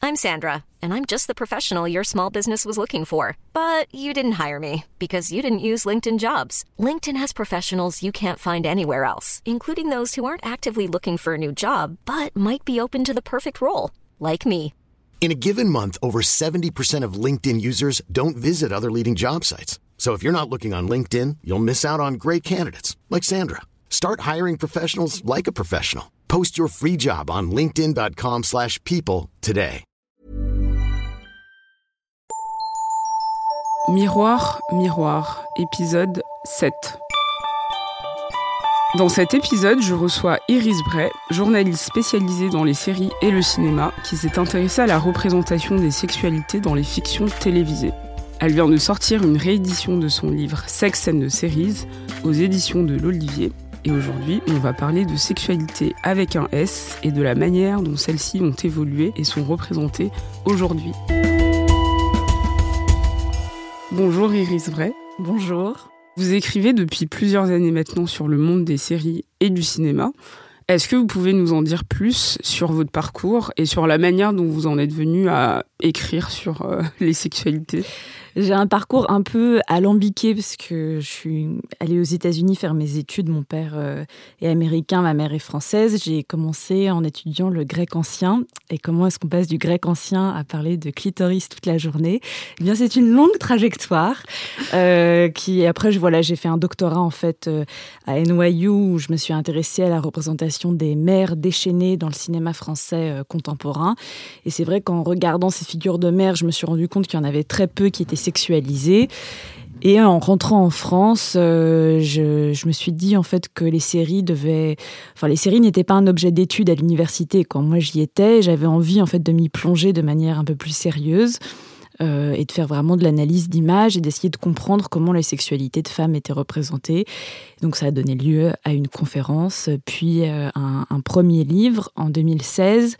I'm Sandra, and I'm just the professional your small business was looking for. But you didn't hire me because you didn't use LinkedIn Jobs. LinkedIn has professionals you can't find anywhere else, including those who aren't actively looking for a new job, but might be open to the perfect role, like me. In a given month, over 70% of LinkedIn users don't visit other leading job sites. So if you're not looking on LinkedIn, you'll miss out on great candidates like Sandra. Start hiring professionals like a professional. Post your free job on linkedin.com/people today. Miroir, miroir, épisode 7. Dans cet épisode, je reçois Iris Bray, journaliste spécialisée dans les séries et le cinéma, qui s'est intéressée à la représentation des sexualités dans les fictions télévisées. Elle vient de sortir une réédition de son livre Sex and the Series aux éditions de l'Olivier. Et aujourd'hui, on va parler de sexualité avec un S et de la manière dont celles-ci ont évolué et sont représentées aujourd'hui. Bonjour Iris Bray. Bonjour. Vous écrivez depuis plusieurs années maintenant sur le monde des séries et du cinéma. Est-ce que vous pouvez nous en dire plus sur votre parcours et sur la manière dont vous en êtes venu à écrire sur les sexualités ? J'ai un parcours un peu alambiqué parce que je suis allée aux États-Unis faire mes études. Mon père est américain, ma mère est française. J'ai commencé en étudiant le grec ancien. Et comment est-ce qu'on passe du grec ancien à parler de clitoris toute la journée ? Eh bien, c'est une longue trajectoire qui, après, j'ai fait un doctorat en fait à NYU où je me suis intéressée à la représentation des mères déchaînées dans le cinéma français contemporain. Et c'est vrai qu'en regardant ces figures de mères, je me suis rendu compte qu'il y en avait très peu qui étaient sexualisées. Et en rentrant en France, je me suis dit en fait que les séries n'étaient pas un objet d'étude à l'université. Quand moi j'y étais, j'avais envie en fait de m'y plonger de manière un peu plus sérieuse et de faire vraiment de l'analyse d'images et d'essayer de comprendre comment les sexualités de femmes étaient représentées. Donc ça a donné lieu à une conférence, puis un premier livre en 2016.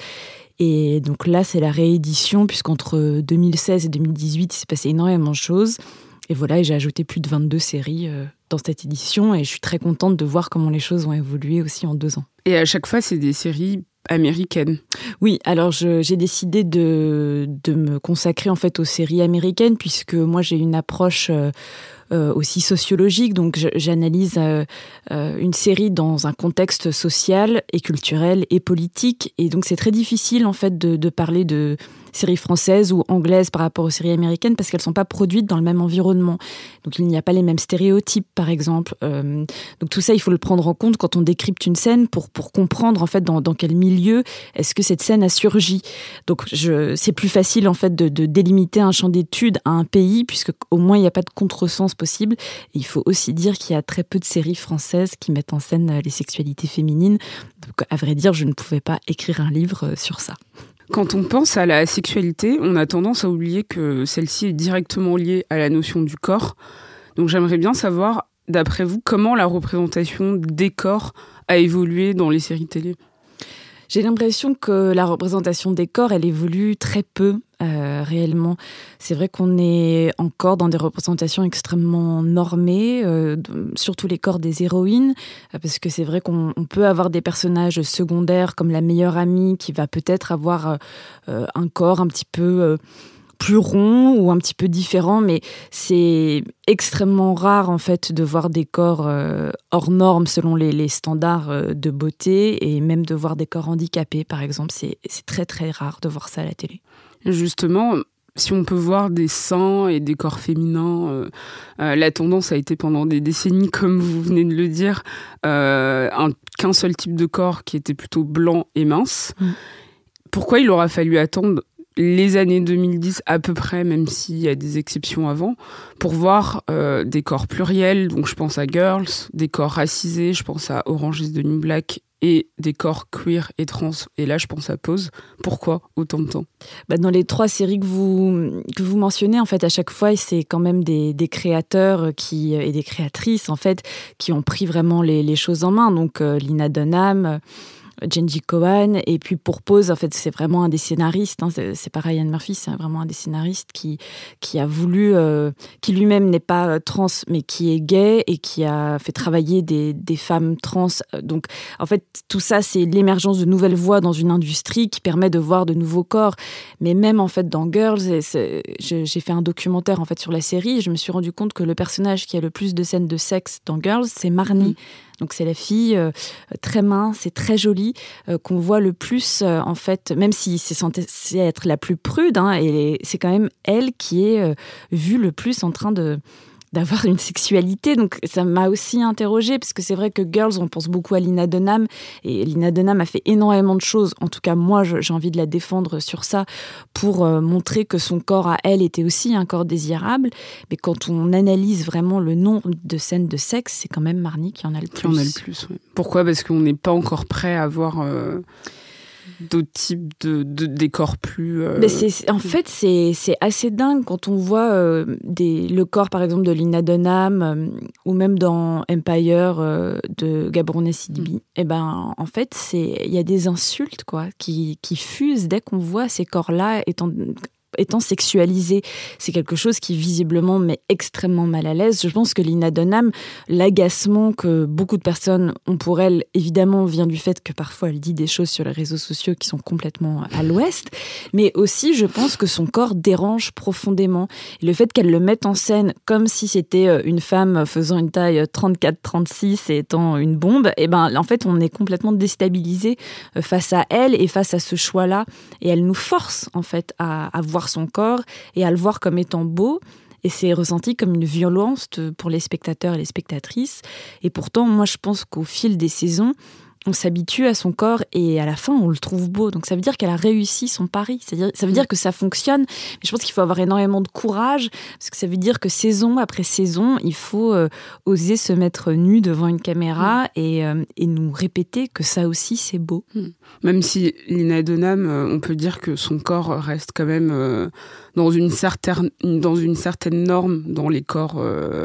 Et donc là, c'est la réédition, puisqu'entre 2016 et 2018, il s'est passé énormément de choses. Et voilà, et j'ai ajouté plus de 22 séries dans cette édition. Et je suis très contente de voir comment les choses ont évolué aussi en 2 ans. Et à chaque fois, c'est des séries américaines. Oui, alors j'ai décidé de me consacrer en fait aux séries américaines, puisque moi, j'ai une approche aussi sociologique. Donc, j'analyse une série dans un contexte social et culturel et politique. Et donc, c'est très difficile, en fait, de parler de séries françaises ou anglaises par rapport aux séries américaines parce qu'elles ne sont pas produites dans le même environnement. Donc, il n'y a pas les mêmes stéréotypes, par exemple. Donc, tout ça, il faut le prendre en compte quand on décrypte une scène pour comprendre, en fait, dans quel milieu est-ce que cette scène a surgi. Donc, c'est plus facile, en fait, de délimiter un champ d'études à un pays puisque, au moins, il n'y a pas de contresens possible. Et il faut aussi dire qu'il y a très peu de séries françaises qui mettent en scène les sexualités féminines. Donc, à vrai dire, je ne pouvais pas écrire un livre sur ça. Quand on pense à la sexualité, on a tendance à oublier que celle-ci est directement liée à la notion du corps. Donc j'aimerais bien savoir, d'après vous, comment la représentation des corps a évolué dans les séries télé ? J'ai l'impression que la représentation des corps, elle évolue très peu réellement. C'est vrai qu'on est encore dans des représentations extrêmement normées, surtout les corps des héroïnes, parce que c'est vrai qu'on peut avoir des personnages secondaires comme la meilleure amie qui va peut-être avoir un corps un petit peu plus rond ou un petit peu différent, mais c'est extrêmement rare en fait de voir des corps hors normes selon les standards de beauté et même de voir des corps handicapés par exemple. C'est très très rare de voir ça à la télé. Justement, si on peut voir des seins et des corps féminins, la tendance a été pendant des décennies, comme vous venez de le dire, qu'un seul type de corps qui était plutôt blanc et mince. Pourquoi il aura fallu attendre les années 2010 à peu près, même s'il y a des exceptions avant, pour voir des corps pluriels, donc je pense à Girls, des corps racisés, je pense à Orange is the New Black, et des corps queer et trans, et là je pense à Pose. Pourquoi autant de temps ? Dans les 3 séries que vous mentionnez, en fait, à chaque fois, c'est quand même des créateurs et des créatrices en fait, qui ont pris vraiment les choses en main. Donc Lina Dunham, Jenji Kohan. Et puis pour Pose, en fait, c'est vraiment un des scénaristes. C'est pas Ryan Murphy, c'est vraiment un des scénaristes qui a voulu, qui lui-même n'est pas trans, mais qui est gay et qui a fait travailler des femmes trans. Donc, en fait, tout ça, c'est l'émergence de nouvelles voix dans une industrie qui permet de voir de nouveaux corps. Mais même, en fait, dans Girls, j'ai fait un documentaire, en fait, sur la série et je me suis rendu compte que le personnage qui a le plus de scènes de sexe dans Girls, c'est Marnie. Donc c'est la fille très mince et très jolie qu'on voit le plus, en fait, même si c'est censé être la plus prude, et c'est quand même elle qui est vue le plus en train d'avoir une sexualité. Donc ça m'a aussi interrogée, parce que c'est vrai que Girls, on pense beaucoup à Lena Dunham, et Lena Dunham a fait énormément de choses. En tout cas, moi, j'ai envie de la défendre sur ça, pour montrer que son corps à elle était aussi un corps désirable. Mais quand on analyse vraiment le nombre de scènes de sexe, c'est quand même Marnie qui en a le plus. Qui en a le plus, oui. Pourquoi ? Parce qu'on n'est pas encore prêt à voir... d'autres types de décors plus... En fait, c'est assez dingue quand on voit le corps, par exemple, de Lena Dunham ou même dans Empire de Gabron Sidibe. Et ben, en fait, il y a des insultes qui fusent dès qu'on voit ces corps-là étant sexualisé. C'est quelque chose qui visiblement met extrêmement mal à l'aise. Je pense que Lena Dunham, l'agacement que beaucoup de personnes ont pour elle, évidemment, vient du fait que parfois elle dit des choses sur les réseaux sociaux qui sont complètement à l'ouest, mais aussi je pense que son corps dérange profondément. Et le fait qu'elle le mette en scène comme si c'était une femme faisant une taille 34-36 et étant une bombe, et ben en fait on est complètement déstabilisé face à elle et face à ce choix-là, et elle nous force en fait à voir son corps et à le voir comme étant beau. Et c'est ressenti comme une violence pour les spectateurs et les spectatrices. Et pourtant, moi, je pense qu'au fil des saisons, on s'habitue à son corps et à la fin, on le trouve beau. Donc ça veut dire qu'elle a réussi son pari. Ça veut dire que ça fonctionne. Mais je pense qu'il faut avoir énormément de courage, parce que ça veut dire que saison après saison, il faut oser se mettre nu devant une caméra et nous répéter que ça aussi, c'est beau. Même si Lena Dunham, on peut dire que son corps reste quand même dans une certaine norme dans les corps...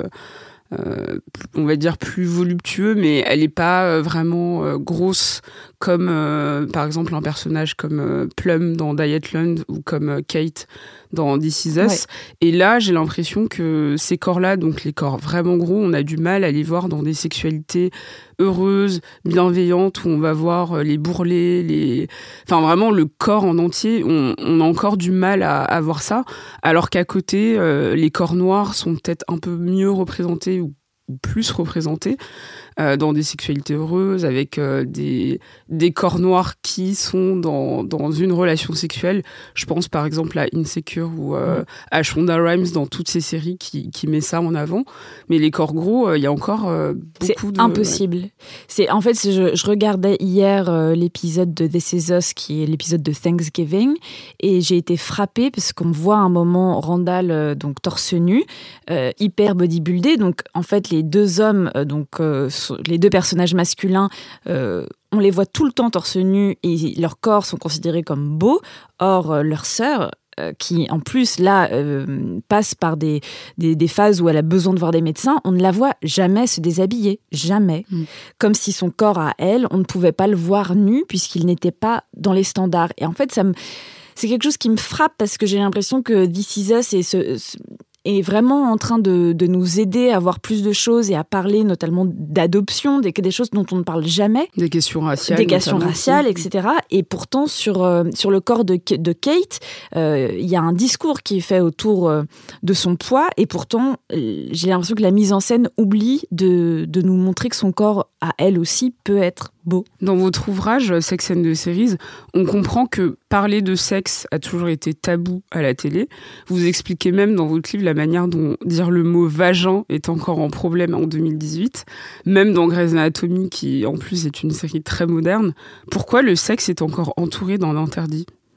on va dire plus voluptueux, mais elle n'est pas vraiment grosse comme par exemple un personnage comme Plum dans Dietland ou comme Kate dans This Is Us. Ouais. Et là, j'ai l'impression que ces corps-là, donc les corps vraiment gros, on a du mal à les voir dans des sexualités heureuses, bienveillantes, où on va voir les bourrelets, enfin vraiment le corps en entier. On a encore du mal à voir ça, alors qu'à côté, les corps noirs sont peut-être un peu mieux représentés ou plus représentés dans des sexualités heureuses, avec des corps noirs qui sont dans une relation sexuelle. Je pense par exemple à Insecure ou à Shonda Rhimes dans toutes ces séries qui met ça en avant. Mais les corps gros, il y a encore beaucoup de... C'est impossible. Ouais. En fait, je regardais hier l'épisode de This Is Us, qui est l'épisode de Thanksgiving, et j'ai été frappée parce qu'on voit un moment Randall donc torse nu, hyper bodybuildé. Donc en fait, les deux hommes, les deux personnages masculins, on les voit tout le temps torse nu et leurs corps sont considérés comme beaux. Or, leur sœur, qui en plus là passe par des phases où elle a besoin de voir des médecins, on ne la voit jamais se déshabiller, jamais. Comme si son corps à elle, on ne pouvait pas le voir nu puisqu'il n'était pas dans les standards. Et en fait, c'est quelque chose qui me frappe, parce que j'ai l'impression que This Is Us est vraiment en train de nous aider à voir plus de choses et à parler notamment d'adoption, des choses dont on ne parle jamais. Des questions raciales. Des questions raciales, etc. Et pourtant, sur le corps de Kate, il y a un discours qui est fait autour de son poids, et pourtant, j'ai l'impression que la mise en scène oublie de nous montrer que son corps, à elle aussi, peut être beau. Dans votre ouvrage Sex and the Series, on comprend que parler de sexe a toujours été tabou à la télé. Vous expliquez même dans votre livre la manière dont dire le mot vagin est encore en problème en 2018, même dans Grey's Anatomy, qui en plus est une série très moderne. Pourquoi le sexe est encore entouré d'un interdit ?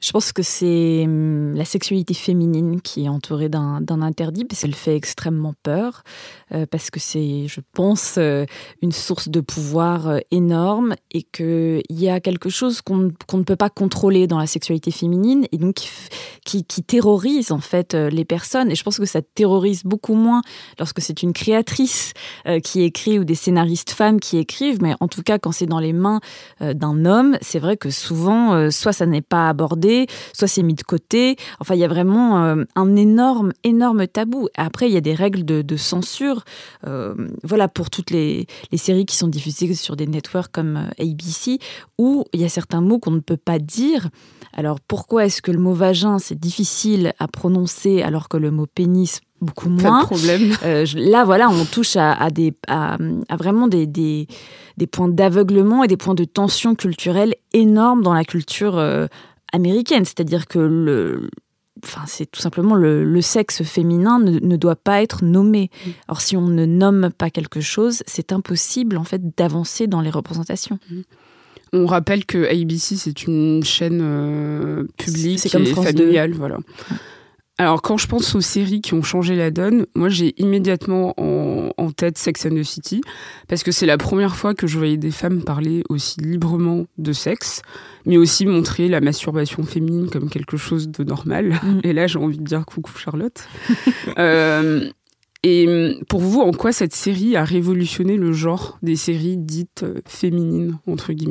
Je pense que c'est la sexualité féminine qui est entourée d'un interdit, parce qu'elle fait extrêmement peur, parce que c'est, je pense, une source de pouvoir énorme, et qu'il y a quelque chose qu'on ne peut pas contrôler dans la sexualité féminine, et donc qui terrorise en fait les personnes. Et je pense que ça terrorise beaucoup moins lorsque c'est une créatrice qui écrit, ou des scénaristes femmes qui écrivent, mais en tout cas quand c'est dans les mains d'un homme, c'est vrai que souvent, soit ça n'est pas abordé, soit c'est mis de côté. Enfin, il y a vraiment un énorme tabou. Après, il y a des règles de censure. Voilà, pour toutes les séries qui sont diffusées sur des networks comme ABC, où il y a certains mots qu'on ne peut pas dire. Alors, pourquoi est-ce que le mot vagin, c'est difficile à prononcer, alors que le mot pénis, beaucoup moins. Pas de problème. Là, voilà, on touche à vraiment des points d'aveuglement et des points de tension culturelle énormes dans la culture américaine. C'est-à-dire que c'est tout simplement le sexe féminin ne doit pas être nommé. Or, si on ne nomme pas quelque chose, c'est impossible en fait d'avancer dans les représentations. On rappelle que ABC, c'est une chaîne publique c'est comme et France familiale. 2. Voilà. Alors, quand je pense aux séries qui ont changé la donne, moi, j'ai immédiatement en tête Sex and the City, parce que c'est la première fois que je voyais des femmes parler aussi librement de sexe, mais aussi montrer la masturbation féminine comme quelque chose de normal. Et là, j'ai envie de dire coucou Charlotte. Et pour vous, en quoi cette série a révolutionné le genre des séries dites féminines, entre guillemets ?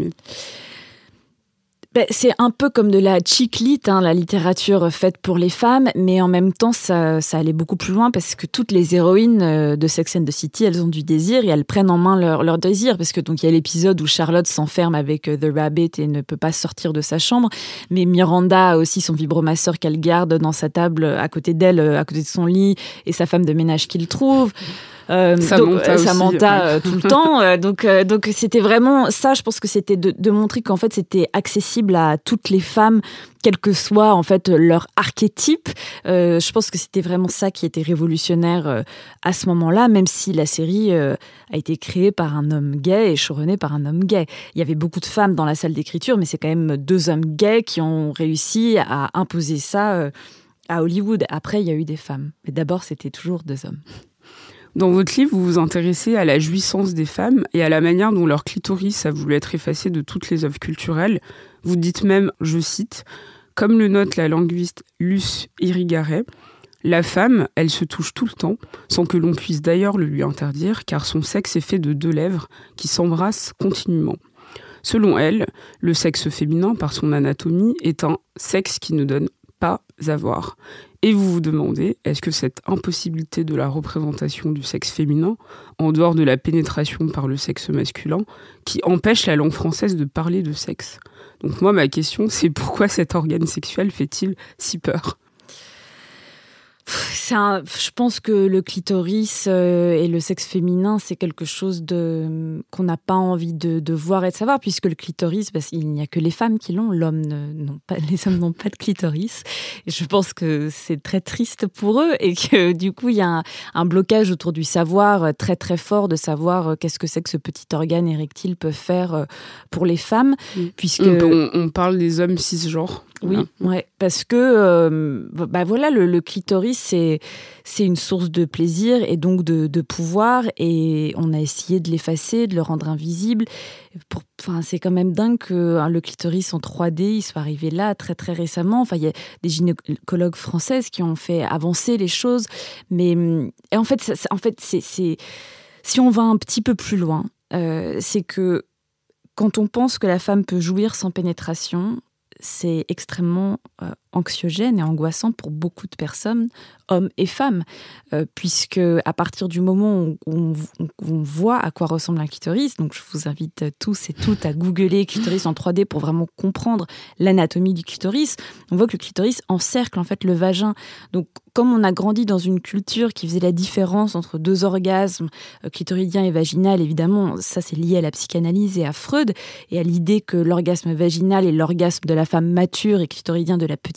C'est un peu comme de la chick lit, la littérature faite pour les femmes, mais en même temps, ça allait beaucoup plus loin, parce que toutes les héroïnes de Sex and the City, elles ont du désir et elles prennent en main leur désir, parce que donc il y a l'épisode où Charlotte s'enferme avec The Rabbit et ne peut pas sortir de sa chambre, mais Miranda a aussi son vibromasseur qu'elle garde dans sa table à côté d'elle, à côté de son lit, et sa femme de ménage qu'il trouve. Samantha tout le temps. Donc c'était vraiment ça. Je pense que c'était de montrer qu'en fait c'était accessible à toutes les femmes, quel que soit en fait leur archétype. Je pense que c'était vraiment ça qui était révolutionnaire à ce moment-là, même si la série a été créée par un homme gay et showrunnée par un homme gay. Il y avait beaucoup de femmes dans la salle d'écriture, mais c'est quand même 2 hommes gays qui ont réussi à imposer ça à Hollywood. Après, il y a eu des femmes, mais d'abord c'était toujours 2 hommes. Dans votre livre, vous vous intéressez à la jouissance des femmes et à la manière dont leur clitoris a voulu être effacé de toutes les œuvres culturelles. Vous dites même, je cite, « Comme le note la linguiste Luce Irigaray, la femme, elle se touche tout le temps, sans que l'on puisse d'ailleurs le lui interdire, car son sexe est fait de 2 lèvres qui s'embrassent continuellement. Selon elle, le sexe féminin, par son anatomie, est un sexe qui ne donne pas à voir. » Et vous vous demandez, est-ce que cette impossibilité de la représentation du sexe féminin, en dehors de la pénétration par le sexe masculin, qui empêche la langue française de parler de sexe ? Donc moi, ma question, c'est pourquoi cet organe sexuel fait-il si peur ? Je pense que le clitoris et le sexe féminin, c'est quelque chose qu'on n'a pas envie de voir et de savoir, puisque le clitoris, il n'y a que les femmes qui l'ont, les hommes n'ont pas de clitoris. Et je pense que c'est très triste pour eux, et que du coup, il y a un blocage autour du savoir très très fort, de savoir qu'est-ce que c'est que ce petit organe érectile peut faire pour les femmes, puisque... On parle des hommes cisgenres. Oui, ouais, parce que voilà, le clitoris, c'est une source de plaisir et donc de pouvoir, et on a essayé de l'effacer, de le rendre invisible. C'est quand même dingue que le clitoris en 3D, il soit arrivé là très très récemment. Enfin, il y a des gynécologues françaises qui ont fait avancer les choses, mais en fait, si on va un petit peu plus loin, c'est que quand on pense que la femme peut jouir sans pénétration, c'est extrêmement anxiogène et angoissant pour beaucoup de personnes, hommes et femmes, puisque à partir du moment où on voit à quoi ressemble un clitoris, donc je vous invite tous et toutes à googler clitoris en 3D pour vraiment comprendre l'anatomie du clitoris, on voit que le clitoris encercle en fait le vagin. Donc comme on a grandi dans une culture qui faisait la différence entre 2 orgasmes, clitoridien et vaginal, évidemment, ça c'est lié à la psychanalyse et à Freud, et à l'idée que l'orgasme vaginal est l'orgasme de la femme mature et clitoridien de la petite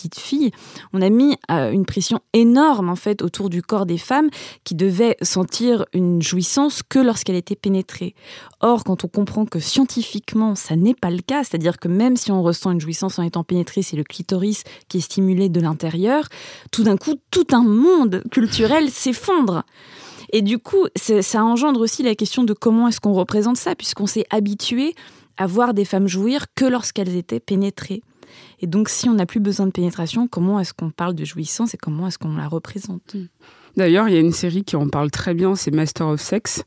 petites filles, on a mis une pression énorme en fait autour du corps des femmes qui devaient sentir une jouissance que lorsqu'elle était pénétrée. Or, quand on comprend que scientifiquement, ça n'est pas le cas, c'est-à-dire que même si on ressent une jouissance en étant pénétré, c'est le clitoris qui est stimulé de l'intérieur, tout d'un coup, tout un monde culturel s'effondre. Et du coup, ça engendre aussi la question de comment est-ce qu'on représente ça, puisqu'on s'est habitué à voir des femmes jouir que lorsqu'elles étaient pénétrées. Et donc, si on n'a plus besoin de pénétration, comment est-ce qu'on parle de jouissance et comment est-ce qu'on la représente ? D'ailleurs, il y a une série qui en parle très bien, c'est Master of Sex,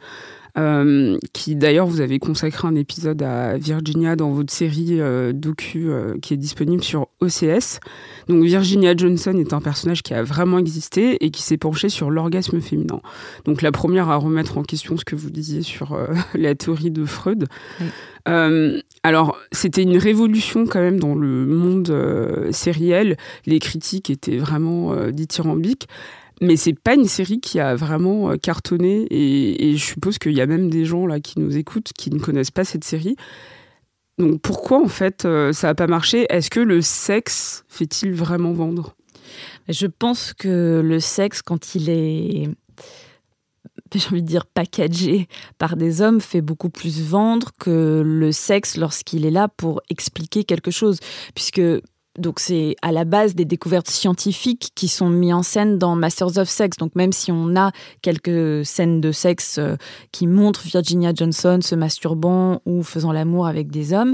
qui d'ailleurs vous avez consacré un épisode à Virginia dans votre série docu qui est disponible sur OCS. Donc Virginia Johnson est un personnage qui a vraiment existé et qui s'est penché sur l'orgasme féminin. Donc la première à remettre en question ce que vous disiez sur la théorie de Freud. Oui. Alors c'était une révolution quand même dans le monde sériel. Les critiques étaient vraiment dithyrambiques. Mais c'est pas une série qui a vraiment cartonné et je suppose qu'il y a même des gens là qui nous écoutent qui ne connaissent pas cette série. Donc pourquoi en fait ça a pas marché ? Est-ce que le sexe fait-il vraiment vendre ? Je pense que le sexe, quand il est, j'ai envie de dire, packagé par des hommes, fait beaucoup plus vendre que le sexe lorsqu'il est là pour expliquer quelque chose, puisque donc c'est à la base des découvertes scientifiques qui sont mises en scène dans Masters of Sex. Donc même si on a quelques scènes de sexe qui montrent Virginia Johnson se masturbant ou faisant l'amour avec des hommes,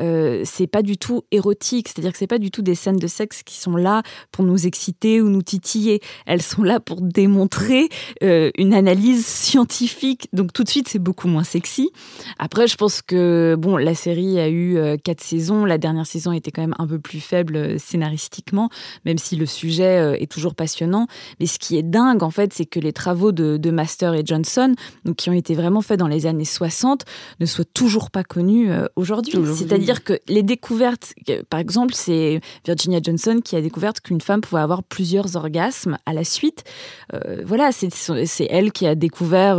c'est pas du tout érotique. C'est-à-dire que c'est pas du tout des scènes de sexe qui sont là pour nous exciter ou nous titiller. Elles sont là pour démontrer une analyse scientifique. Donc tout de suite, c'est beaucoup moins sexy. Après, je pense que bon, la série a eu 4 saisons. La dernière saison était quand même un peu plus faible scénaristiquement, même si le sujet est toujours passionnant. Mais ce qui est dingue, en fait, c'est que les travaux de Master et Johnson, donc, qui ont été vraiment faits dans les années 60, ne soient toujours pas connus aujourd'hui. C'est-à-dire que les découvertes, par exemple, c'est Virginia Johnson qui a découvert qu'une femme pouvait avoir plusieurs orgasmes à la suite. Voilà, c'est elle qui a découvert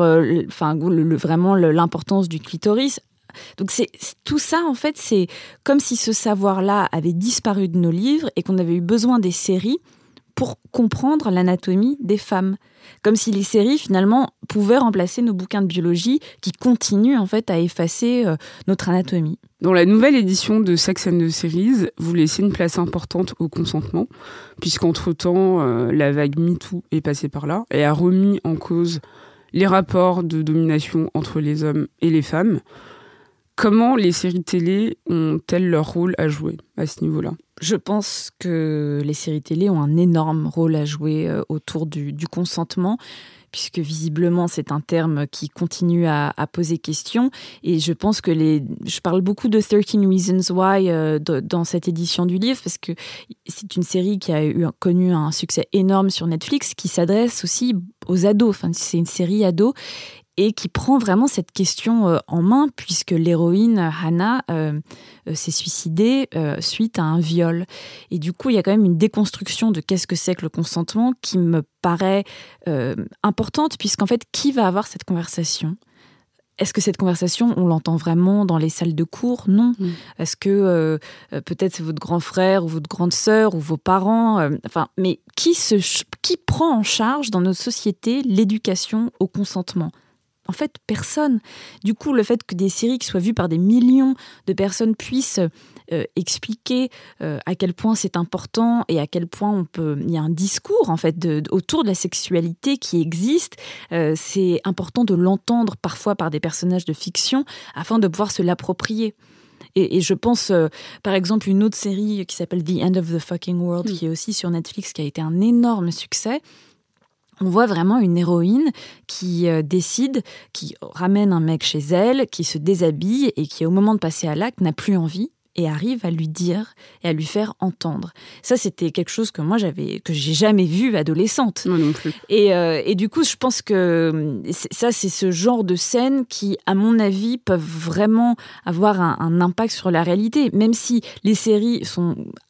vraiment l'importance du clitoris. Donc tout ça, en fait, c'est comme si ce savoir-là avait disparu de nos livres et qu'on avait eu besoin des séries pour comprendre l'anatomie des femmes. Comme si les séries, finalement, pouvaient remplacer nos bouquins de biologie qui continuent, en fait, à effacer notre anatomie. Dans la nouvelle édition de Sex and the Series, vous laissez une place importante au consentement, puisqu'entre-temps, la vague MeToo est passée par là et a remis en cause les rapports de domination entre les hommes et les femmes. Comment les séries télé ont-elles leur rôle à jouer à ce niveau-là ? Je pense que les séries télé ont un énorme rôle à jouer autour du consentement, puisque visiblement c'est un terme qui continue à poser question. Et je pense que je parle beaucoup de 13 Reasons Why dans cette édition du livre, parce que c'est une série qui a connu un succès énorme sur Netflix, qui s'adresse aussi aux ados. Enfin, c'est une série ado. Et qui prend vraiment cette question en main, puisque l'héroïne Hannah s'est suicidée suite à un viol. Et du coup, il y a quand même une déconstruction de qu'est-ce que c'est que le consentement qui me paraît importante, puisqu'en fait, qui va avoir cette conversation ? Est-ce que cette conversation, on l'entend vraiment dans les salles de cours ? Non. Est-ce que peut-être c'est votre grand frère ou votre grande sœur ou vos parents mais qui prend en charge dans notre société l'éducation au consentement ? En fait, personne. Du coup, le fait que des séries qui soient vues par des millions de personnes puissent expliquer à quel point c'est important et à quel point il y a un discours en fait autour de la sexualité qui existe, c'est important de l'entendre parfois par des personnages de fiction afin de pouvoir se l'approprier. Et je pense, par exemple, une autre série qui s'appelle The End of the Fucking World, qui est aussi sur Netflix, qui a été un énorme succès. On voit vraiment une héroïne qui décide, qui ramène un mec chez elle, qui se déshabille et qui, au moment de passer à l'acte, n'a plus envie et arrive à lui dire et à lui faire entendre. Ça, c'était quelque chose que moi, que j'ai jamais vu adolescente. Moi non plus. Et du coup, je pense que c'est ce genre de scènes qui, à mon avis, peuvent vraiment avoir un impact sur la réalité. Même si les séries sont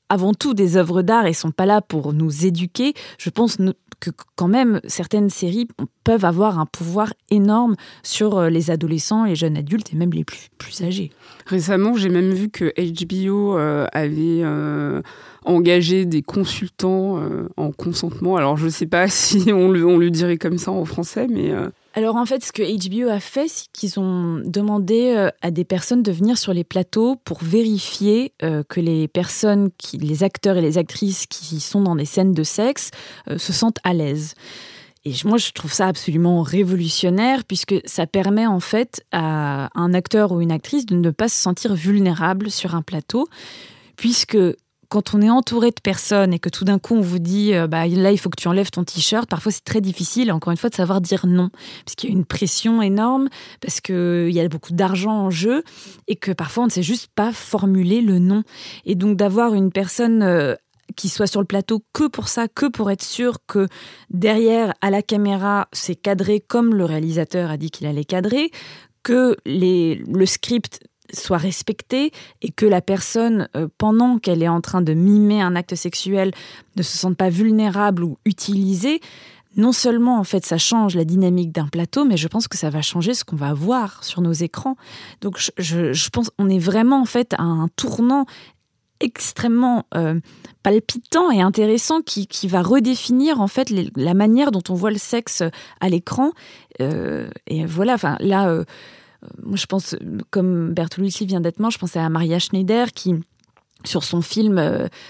avant tout des œuvres d'art et sont pas là pour nous éduquer, je pense que quand même certaines séries peuvent avoir un pouvoir énorme sur les adolescents, les jeunes adultes et même les plus âgés. Récemment, j'ai même vu que HBO avait engagé des consultants en consentement. Alors, je ne sais pas si on le dirait comme ça en français, mais... Alors en fait, ce que HBO a fait, c'est qu'ils ont demandé à des personnes de venir sur les plateaux pour vérifier que les personnes, les acteurs et les actrices qui sont dans des scènes de sexe se sentent à l'aise. Et moi, je trouve ça absolument révolutionnaire puisque ça permet en fait à un acteur ou une actrice de ne pas se sentir vulnérable sur un plateau, puisque quand on est entouré de personnes et que tout d'un coup on vous dit là il faut que tu enlèves ton t-shirt, parfois c'est très difficile encore une fois de savoir dire non parce qu'il y a une pression énorme, parce qu'il y a beaucoup d'argent en jeu et que parfois on ne sait juste pas formuler le non. Et donc d'avoir une personne qui soit sur le plateau que pour ça, que pour être sûr que derrière à la caméra c'est cadré comme le réalisateur a dit qu'il allait cadrer, que le script soit respectée et que la personne, pendant qu'elle est en train de mimer un acte sexuel, ne se sente pas vulnérable ou utilisée, non seulement en fait ça change la dynamique d'un plateau, mais je pense que ça va changer ce qu'on va voir sur nos écrans. Donc je pense qu'on est vraiment en fait à un tournant extrêmement palpitant et intéressant qui va redéfinir en fait la manière dont on voit le sexe à l'écran. Et voilà, enfin là... moi, je pense, comme Bertolucci vient d'être mort, je pensais à Maria Schneider qui, sur son film,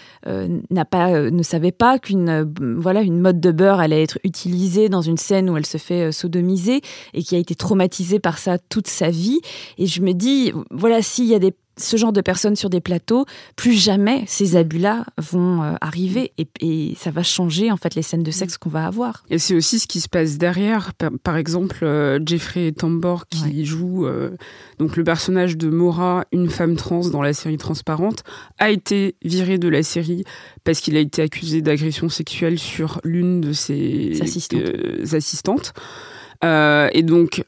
ne savait pas qu'une une mode de beurre allait être utilisée dans une scène où elle se fait sodomiser et qui a été traumatisée par ça toute sa vie. Et je me dis, voilà, s'il y a ce genre de personnes sur des plateaux, plus jamais ces abus-là vont arriver et ça va changer en fait les scènes de sexe qu'on va avoir. Et c'est aussi ce qui se passe derrière. Par exemple, Jeffrey Tambor qui joue donc le personnage de Maura, une femme trans dans la série Transparente, a été viré de la série parce qu'il a été accusé d'agression sexuelle sur l'une de ses assistantes. Et donc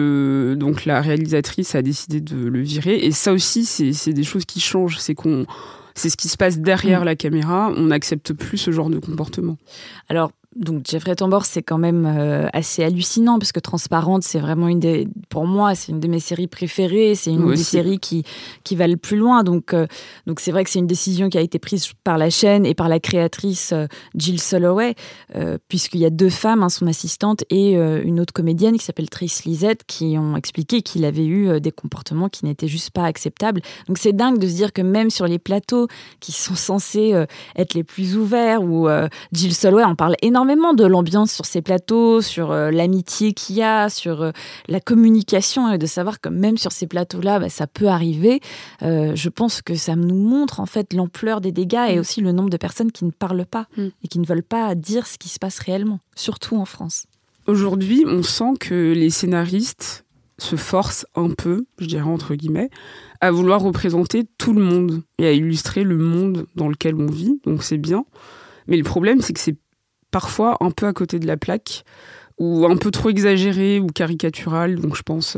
la réalisatrice a décidé de le virer. Et ça aussi, c'est des choses qui changent. C'est ce qui se passe derrière la caméra. On n'accepte plus ce genre de comportement. Alors, donc Jeffrey Tambor, c'est quand même assez hallucinant parce que Transparente, c'est vraiment pour moi, c'est une de mes séries préférées. C'est une des séries qui va le plus loin. Donc c'est vrai que c'est une décision qui a été prise par la chaîne et par la créatrice Jill Soloway, puisqu'il y a 2 femmes, son assistante et une autre comédienne qui s'appelle Trace Lizette, qui ont expliqué qu'il avait eu des comportements qui n'étaient juste pas acceptables. Donc c'est dingue de se dire que même sur les plateaux qui sont censés être les plus ouverts, où Jill Soloway en parle énormément de l'ambiance sur ces plateaux, sur l'amitié qu'il y a, sur la communication, et de savoir que même sur ces plateaux-là, ça peut arriver. Je pense que ça nous montre en fait l'ampleur des dégâts et aussi le nombre de personnes qui ne parlent pas et qui ne veulent pas dire ce qui se passe réellement, surtout en France. Aujourd'hui, on sent que les scénaristes se forcent un peu, je dirais entre guillemets, à vouloir représenter tout le monde et à illustrer le monde dans lequel on vit, donc c'est bien. Mais le problème, c'est que c'est parfois un peu à côté de la plaque, ou un peu trop exagéré ou caricatural. Donc je pense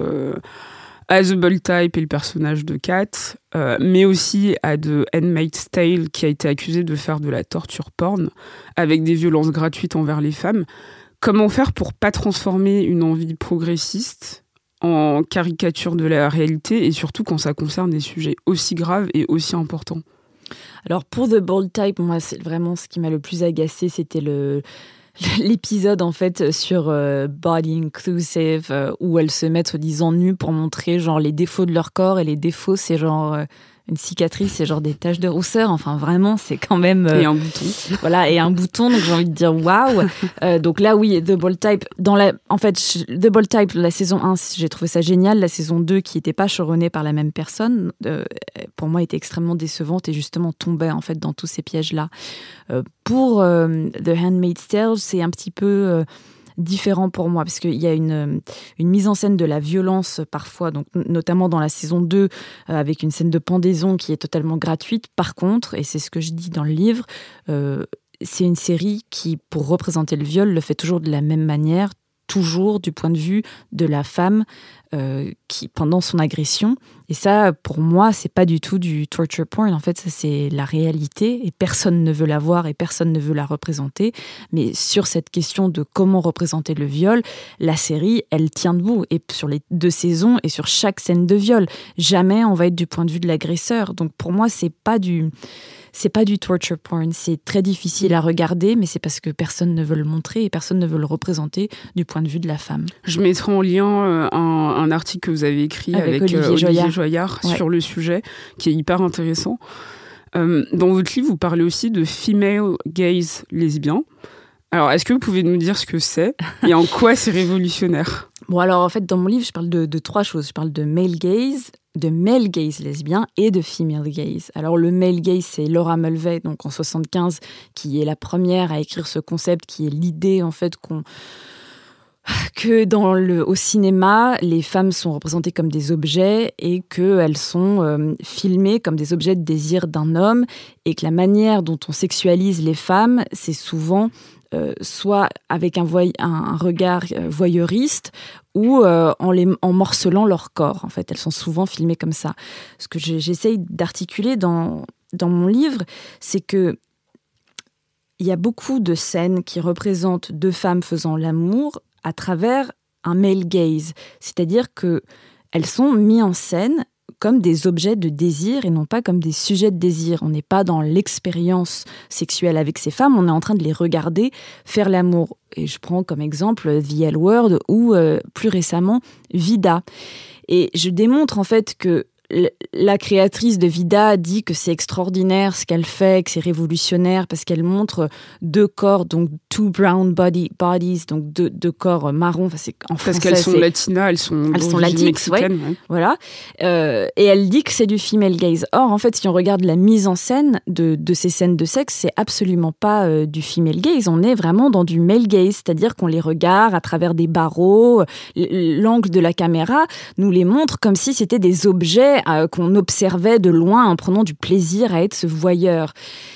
à The Bold Type et le personnage de Kat, mais aussi à The Handmaid's Tale, qui a été accusé de faire de la torture porn, avec des violences gratuites envers les femmes. Comment faire pour pas transformer une envie progressiste en caricature de la réalité, et surtout quand ça concerne des sujets aussi graves et aussi importants? Alors pour The Bold Type, moi c'est vraiment ce qui m'a le plus agacé, c'était l'épisode en fait sur Body Inclusive où elles se mettent soi-disant nues pour montrer genre les défauts de leur corps, et les défauts c'est genre une cicatrice, c'est genre des taches de rousseur, enfin vraiment c'est quand même et un bouton. Voilà, et un bouton, donc j'ai envie de dire waouh. Donc là oui, The Bold Type The Bold Type, la saison 1, j'ai trouvé ça génial. La saison 2, qui n'était pas chevronnée par la même personne, pour moi était extrêmement décevante et justement tombait en fait dans tous ces pièges là. Pour The Handmaid's Tale, c'est un petit peu différent pour moi, parce qu'il y a une mise en scène de la violence parfois, donc notamment dans la saison 2, avec une scène de pendaison qui est totalement gratuite. Par contre, et c'est ce que je dis dans le livre, c'est une série qui, pour représenter le viol, le fait toujours de la même manière, toujours du point de vue de la femme qui pendant son agression. Et ça, pour moi, c'est pas du tout du torture porn. En fait, ça, c'est la réalité et personne ne veut la voir et personne ne veut la représenter. Mais sur cette question de comment représenter le viol, la série, elle tient debout. Et sur les 2 saisons et sur chaque scène de viol, jamais on va être du point de vue de l'agresseur. Donc pour moi, c'est pas du torture porn. C'est très difficile à regarder, mais c'est parce que personne ne veut le montrer et personne ne veut le représenter du point de vue de la femme. Je mettrai en lien un article que vous avez écrit avec Olivier Joyard sur le sujet, qui est hyper intéressant. Dans votre livre, vous parlez aussi de female gaze lesbien. Alors, est-ce que vous pouvez nous dire ce que c'est et en quoi c'est révolutionnaire ? Bon, alors en fait, dans mon livre, je parle de 3 choses. Je parle de male gaze lesbien et de female gaze. Alors le male gaze, c'est Laura Mulvey, donc en 75, qui est la première à écrire ce concept, qui est l'idée en fait que au cinéma, les femmes sont représentées comme des objets et qu'elles sont filmées comme des objets de désir d'un homme et que la manière dont on sexualise les femmes, c'est souvent soit avec un regard voyeuriste ou en morcelant leur corps. En fait, elles sont souvent filmées comme ça. Ce que j'essaye d'articuler dans mon livre, c'est que il y a beaucoup de scènes qui représentent 2 femmes faisant l'amour à travers un male gaze. C'est-à-dire qu'elles sont mises en scène comme des objets de désir et non pas comme des sujets de désir. On n'est pas dans l'expérience sexuelle avec ces femmes, on est en train de les regarder faire l'amour. Et je prends comme exemple The L Word ou plus récemment Vida. Et je démontre en fait que la créatrice de Vida dit que c'est extraordinaire ce qu'elle fait, que c'est révolutionnaire parce qu'elle montre 2 corps, donc 2 brown bodies, donc deux corps marrons. Enfin, c'est en parce français, qu'elles sont latinas, elles sont latinx, ouais. Voilà. Et elle dit que c'est du female gaze. Or, en fait, si on regarde la mise en scène de ces scènes de sexe, c'est absolument pas du female gaze. On est vraiment dans du male gaze, c'est-à-dire qu'on les regarde à travers des barreaux. L'angle de la caméra nous les montre comme si c'était des objets qu'on observait de loin en prenant du plaisir à être ce voyeur.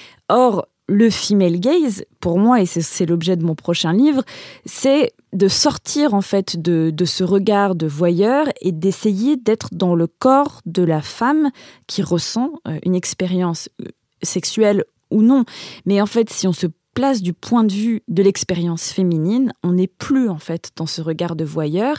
Or, le female gaze, pour moi, et c'est l'objet de mon prochain livre, c'est de sortir en fait de ce regard de voyeur et d'essayer d'être dans le corps de la femme qui ressent une expérience sexuelle ou non. Mais en fait, si on se place du point de vue de l'expérience féminine, on n'est plus en fait dans ce regard de voyeur.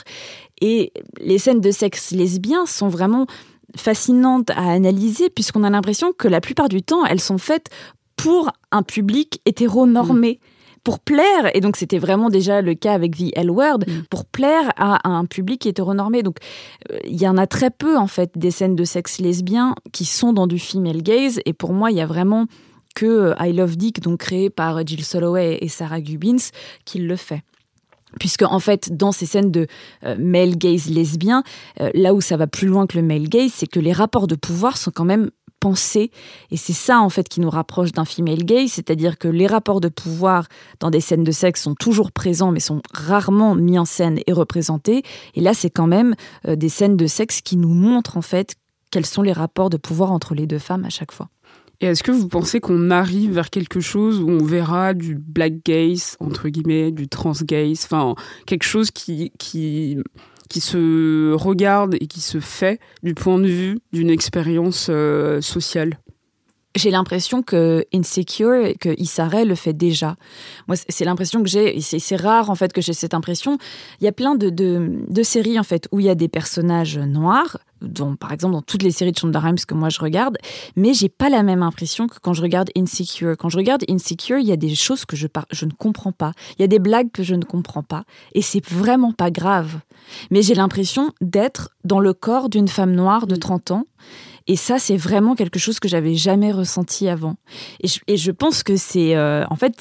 Et les scènes de sexe lesbien sont vraiment fascinantes à analyser puisqu'on a l'impression que la plupart du temps, elles sont faites pour un public hétéronormé, pour plaire, et donc c'était vraiment déjà le cas avec The L Word, pour plaire à un public hétéronormé. Donc il y en a très peu en fait des scènes de sexe lesbien qui sont dans du female gaze, et pour moi il y a vraiment que I Love Dick, donc créé par Jill Soloway et Sarah Gubbins, qui le fait. Puisque, en fait, dans ces scènes de male gaze lesbien, là où ça va plus loin que le male gaze, c'est que les rapports de pouvoir sont quand même pensés. Et c'est ça, en fait, qui nous rapproche d'un female gaze, c'est-à-dire que les rapports de pouvoir dans des scènes de sexe sont toujours présents, mais sont rarement mis en scène et représentés. Et là, c'est quand même des scènes de sexe qui nous montrent, en fait, quels sont les rapports de pouvoir entre les 2 femmes à chaque fois. Et est-ce que vous pensez qu'on arrive vers quelque chose où on verra du black gaze, entre guillemets, du trans gaze, enfin, quelque chose qui se regarde et qui se fait du point de vue d'une expérience sociale? J'ai l'impression que Insecure, que Issa Rae le fait déjà. Moi, c'est l'impression que j'ai, et c'est rare en fait que j'ai cette impression. Il y a plein de séries en fait où il y a des personnages noirs, dont par exemple dans toutes les séries de Shonda Rhimes que moi je regarde, mais j'ai pas la même impression que quand je regarde Insecure. Quand je regarde Insecure, il y a des choses que je ne comprends pas. Il y a des blagues que je ne comprends pas, et c'est vraiment pas grave. Mais j'ai l'impression d'être dans le corps d'une femme noire de 30 ans. Et ça, c'est vraiment quelque chose que j'avais jamais ressenti avant. Et je pense que c'est... en fait,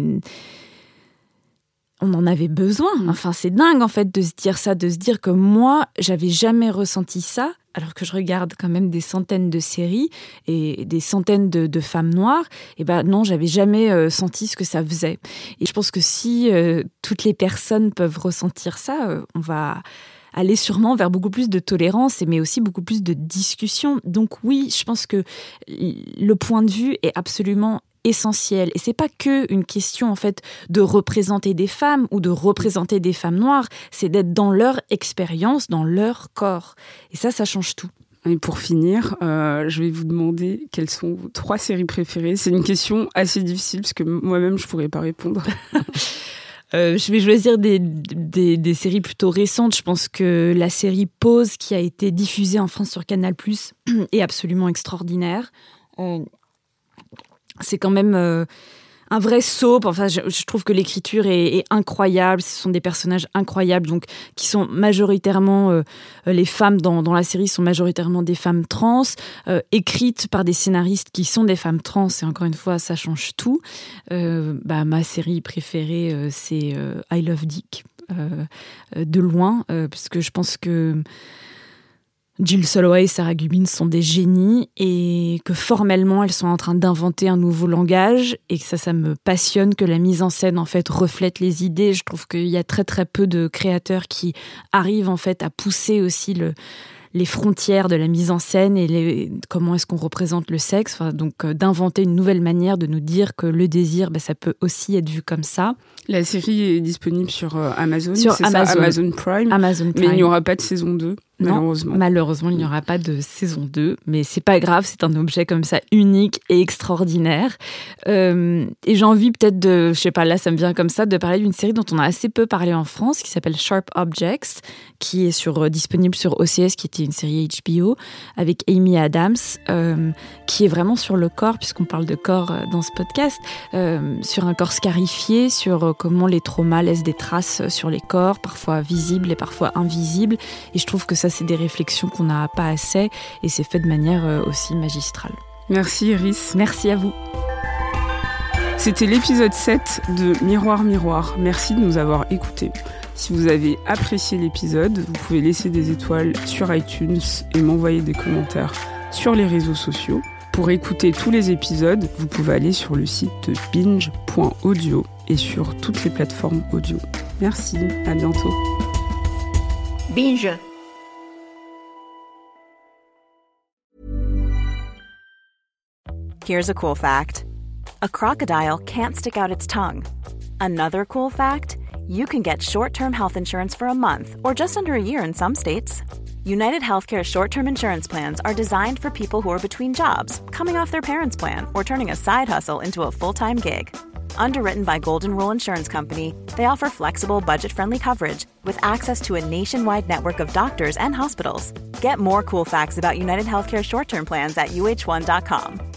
on en avait besoin. Enfin, c'est dingue, en fait, de se dire ça, de se dire que moi, j'avais jamais ressenti ça, alors que je regarde quand même des centaines de séries et des centaines de femmes noires. Et ben non, j'avais jamais senti ce que ça faisait. Et je pense que si toutes les personnes peuvent ressentir ça, on va aller sûrement vers beaucoup plus de tolérance, mais aussi beaucoup plus de discussion. Donc oui, je pense que le point de vue est absolument essentiel. Et c'est pas que une question en fait de représenter des femmes ou de représenter des femmes noires, c'est d'être dans leur expérience, dans leur corps. Et ça change tout. Et pour finir, je vais vous demander quelles sont vos 3 séries préférées. C'est une question assez difficile parce que moi-même, je pourrais pas répondre. Je vais choisir des séries plutôt récentes. Je pense que la série Pause, qui a été diffusée en France sur Canal+, est absolument extraordinaire. C'est quand même un vrai soap. Enfin, je trouve que l'écriture est incroyable. Ce sont des personnages incroyables, donc qui sont majoritairement les femmes dans la série sont majoritairement des femmes trans, écrites par des scénaristes qui sont des femmes trans. Et encore une fois, ça change tout. Ma série préférée, c'est I Love Dick, de loin, parce que je pense que Jill Soloway et Sarah Gubin sont des génies et que formellement elles sont en train d'inventer un nouveau langage et que ça me passionne que la mise en scène en fait reflète les idées. Je trouve qu'il y a très très peu de créateurs qui arrivent en fait à pousser aussi les frontières de la mise en scène et comment est-ce qu'on représente le sexe. Enfin, donc d'inventer une nouvelle manière de nous dire que le désir, ça peut aussi être vu comme ça. La série est disponible sur Amazon, sur Amazon Prime. Amazon Prime. Mais il n'y aura pas de saison 2. Malheureusement. Non, malheureusement, il n'y aura pas de saison 2, mais c'est pas grave, c'est un objet comme ça unique et extraordinaire. Et j'ai envie peut-être je sais pas, là ça me vient comme ça, de parler d'une série dont on a assez peu parlé en France, qui s'appelle Sharp Objects, qui est disponible sur OCS, qui était une série HBO, avec Amy Adams, qui est vraiment sur le corps, puisqu'on parle de corps dans ce podcast, sur un corps scarifié, sur comment les traumas laissent des traces sur les corps, parfois visibles et parfois invisibles. Et je trouve que ça, c'est des réflexions qu'on n'a pas assez et c'est fait de manière aussi magistrale. Merci Iris. Merci à vous. C'était l'épisode 7 de Miroir Miroir. Merci de nous avoir écoutés. Si vous avez apprécié l'épisode, vous pouvez laisser des étoiles sur iTunes et m'envoyer des commentaires sur les réseaux sociaux. Pour écouter tous les épisodes, vous pouvez aller sur le site de binge.audio et sur toutes les plateformes audio. Merci, à bientôt. Binge. Here's a cool fact. A crocodile can't stick out its tongue. Another cool fact, you can get short-term health insurance for a month or just under a year in some states. United Healthcare short-term insurance plans are designed for people who are between jobs, coming off their parents' plan, or turning a side hustle into a full-time gig. Underwritten by Golden Rule Insurance Company, they offer flexible, budget-friendly coverage with access to a nationwide network of doctors and hospitals. Get more cool facts about United Healthcare short-term plans at uh1.com.